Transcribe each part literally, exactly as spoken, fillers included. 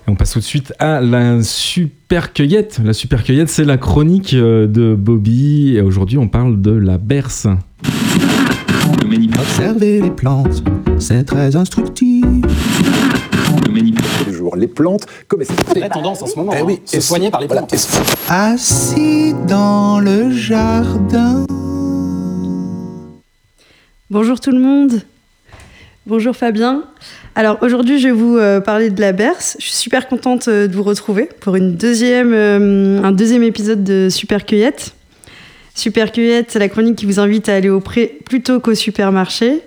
On passe tout de suite à la super cueillette. La super cueillette, c'est la chronique de Bobby. Et aujourd'hui, on parle de la berce. Observer les plantes, c'est très instructif. Le manipulation du jour. Les plantes comestibles. C'est la tendance en ce moment. Eh hein, oui, se soigner par les plantes. Voilà. Assis dans le jardin. Bonjour tout le monde. Bonjour Fabien. Alors aujourd'hui, je vais vous euh, parler de la berce. Je suis super contente euh, de vous retrouver pour une deuxième, euh, un deuxième épisode de Super Cueillette. Super Cueillette, c'est la chronique qui vous invite à aller au pré plutôt qu'au supermarché.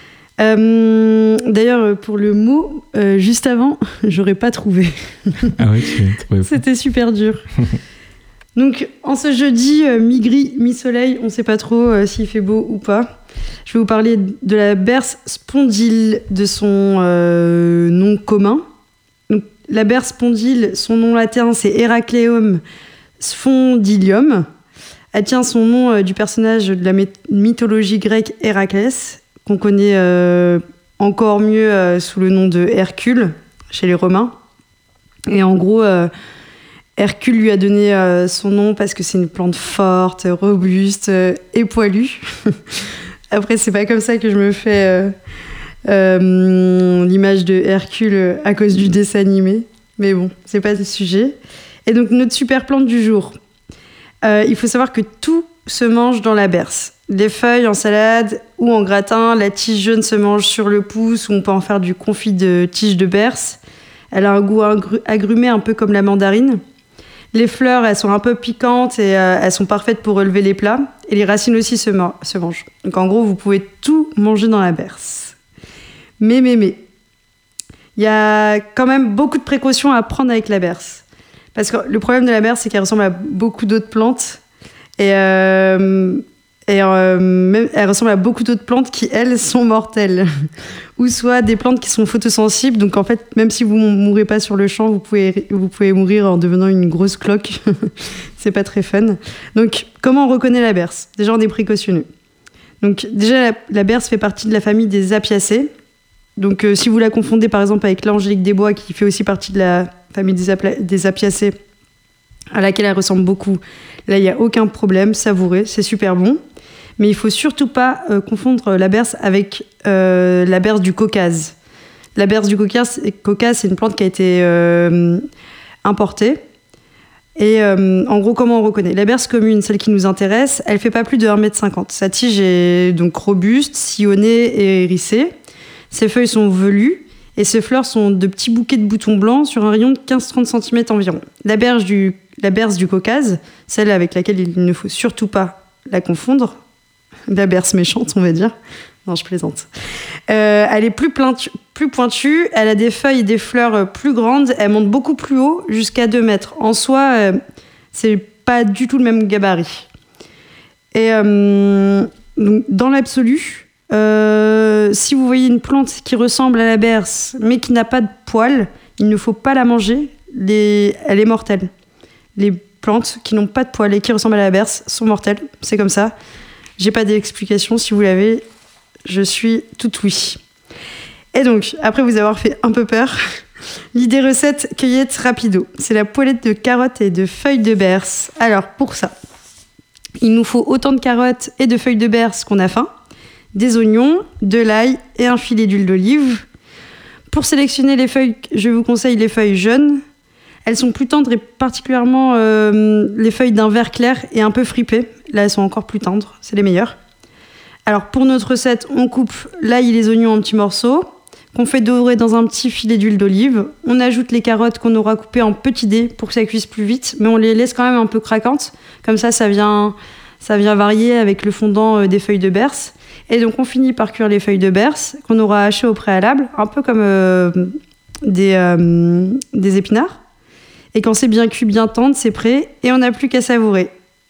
Euh, D'ailleurs, pour le mot, euh, juste avant, j'aurais pas trouvé. Ah ouais, tu trouvais pas. C'était super dur. Donc, en ce jeudi, euh, mi-gris, mi-soleil, on sait pas trop euh, s'il fait beau ou pas. Je vais vous parler de la berce spondyle, de son euh, nom commun. Donc, la berce spondyle, son nom latin, c'est Heracleum spondylium. Elle tient son nom euh, du personnage de la mythologie grecque Héraclès, qu'on connaît euh, encore mieux euh, sous le nom de Hercule, chez les Romains. Et en gros, euh, Hercule lui a donné euh, son nom parce que c'est une plante forte, robuste euh, et poilue. Après, c'est pas comme ça que je me fais euh, euh, l'image de Hercule à cause du dessin animé. Mais bon, c'est pas le sujet. Et donc, notre super plante du jour. Euh, il faut savoir que tout se mange dans la berce. Les feuilles en salade ou en gratin, la tige jaune se mange sur le pouce ou on peut en faire du confit de tige de berce. Elle a un goût agru- agrumé un peu comme la mandarine. Les fleurs, elles sont un peu piquantes et euh, elles sont parfaites pour relever les plats. Et les racines aussi se, ma- se mangent. Donc en gros, vous pouvez tout manger dans la berce. Mais, mais, mais, il y a quand même beaucoup de précautions à prendre avec la berce. Parce que le problème de la berce, c'est qu'elle ressemble à beaucoup d'autres plantes. Et, euh, et euh, même, elle ressemble à beaucoup d'autres plantes qui, elles, sont mortelles. Ou soit des plantes qui sont photosensibles. Donc, en fait, même si vous ne mourrez pas sur le champ, vous pouvez, vous pouvez mourir en devenant une grosse cloque. C'est pas très fun. Donc, comment on reconnaît la berce ? Déjà, on est précautionneux. Donc, déjà, la, la berce fait partie de la famille des apiacées. Donc, euh, si vous la confondez, par exemple, avec l'angélique des bois, qui fait aussi partie de la famille des, apla- des apiacées, à laquelle elle ressemble beaucoup, là, il n'y a aucun problème, savourez, c'est super bon. Mais il ne faut surtout pas euh, confondre la berce avec euh, la berce du Caucase. La berce du Caucase, Caucase c'est une plante qui a été euh, importée. Et euh, en gros, comment on reconnaît ? La berce commune, celle qui nous intéresse, elle ne fait pas plus de un mètre cinquante. Sa tige est donc robuste, sillonnée et hérissée. Ses feuilles sont velues et ses fleurs sont de petits bouquets de boutons blancs sur un rayon de quinze à trente centimètres environ. La berce du, la berce du Caucase, celle avec laquelle il ne faut surtout pas la confondre, la berce méchante, on va dire. Non, je plaisante. Euh, elle est plus, pointue, plus pointue, elle a des feuilles et des fleurs plus grandes, elle monte beaucoup plus haut, jusqu'à deux mètres. En soi, euh, c'est pas du tout le même gabarit. Et euh, donc, dans l'absolu, euh, si vous voyez une plante qui ressemble à la berce, mais qui n'a pas de poils, il ne faut pas la manger, les... elle est mortelle. Les plantes qui n'ont pas de poils et qui ressemblent à la berce sont mortelles, c'est comme ça. J'ai pas d'explication, si vous l'avez, je suis toute oui. Et donc, après vous avoir fait un peu peur, l'idée recette cueillette rapido, c'est la poêlette de carottes et de feuilles de berce. Alors, pour ça, il nous faut autant de carottes et de feuilles de berce qu'on a faim, des oignons, de l'ail et un filet d'huile d'olive. Pour sélectionner les feuilles, je vous conseille les feuilles jaunes. Elles sont plus tendres et particulièrement euh, les feuilles d'un vert clair et un peu fripées. Là, elles sont encore plus tendres, c'est les meilleures. Alors, pour notre recette, on coupe l'ail et les oignons en petits morceaux, qu'on fait dorer dans un petit filet d'huile d'olive. On ajoute les carottes qu'on aura coupées en petits dés pour que ça cuise plus vite, mais on les laisse quand même un peu craquantes. Comme ça, ça vient, ça vient varier avec le fondant des feuilles de berce. Et donc, on finit par cuire les feuilles de berce qu'on aura hachées au préalable, un peu comme euh, des, euh, des épinards. Et quand c'est bien cuit, bien tendre, c'est prêt. Et on n'a plus qu'à savourer.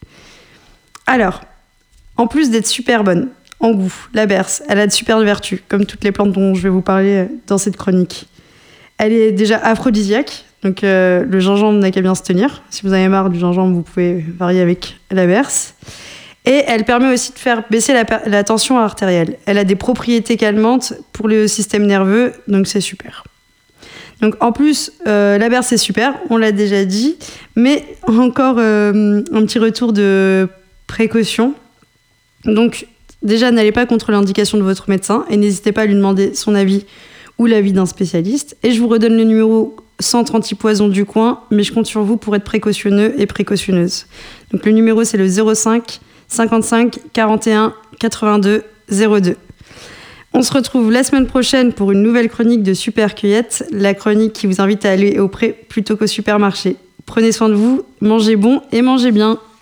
Alors, en plus d'être super bonne en goût, la berce, elle a de super vertus, comme toutes les plantes dont je vais vous parler dans cette chronique. Elle est déjà aphrodisiaque, donc euh, le gingembre n'a qu'à bien se tenir. Si vous avez marre du gingembre, vous pouvez varier avec la berce. Et elle permet aussi de faire baisser la, la tension artérielle. Elle a des propriétés calmantes pour le système nerveux, donc c'est super. Donc en plus, euh, la berce c'est super, on l'a déjà dit, mais encore euh, un petit retour de précaution. Donc déjà, n'allez pas contre l'indication de votre médecin et n'hésitez pas à lui demander son avis ou l'avis d'un spécialiste. Et je vous redonne le numéro centre antipoison du coin, mais je compte sur vous pour être précautionneux et précautionneuse. Donc le numéro c'est le zéro cinq cinquante-cinq quarante et un quatre-vingt-deux zéro deux. On se retrouve la semaine prochaine pour une nouvelle chronique de Super Cueillette, la chronique qui vous invite à aller au pré plutôt qu'au supermarché. Prenez soin de vous, mangez bon et mangez bien.